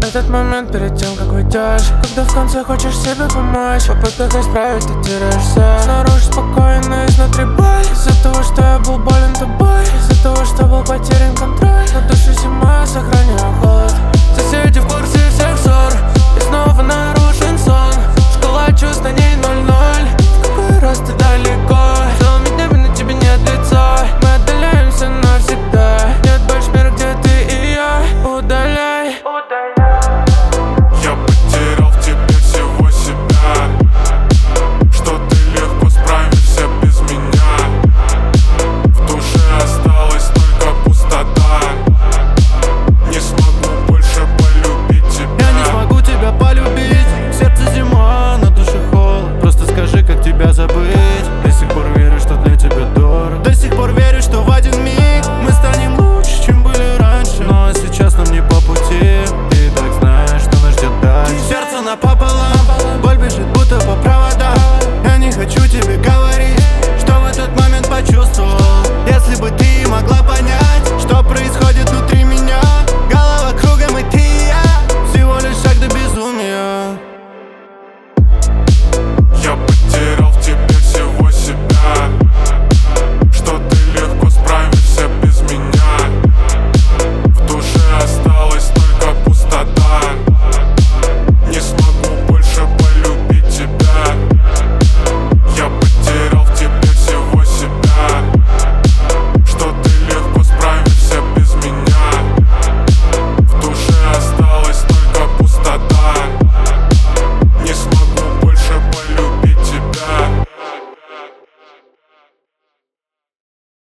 Этот момент перед тем, как уйдешь, когда в конце хочешь себе помочь, в попытках исправить ты теряешься. Снаружи спокойно, изнутри боль, из-за того, что я был болен тобой, из-за того, что был потерян контроль. На душе зима, сохраняю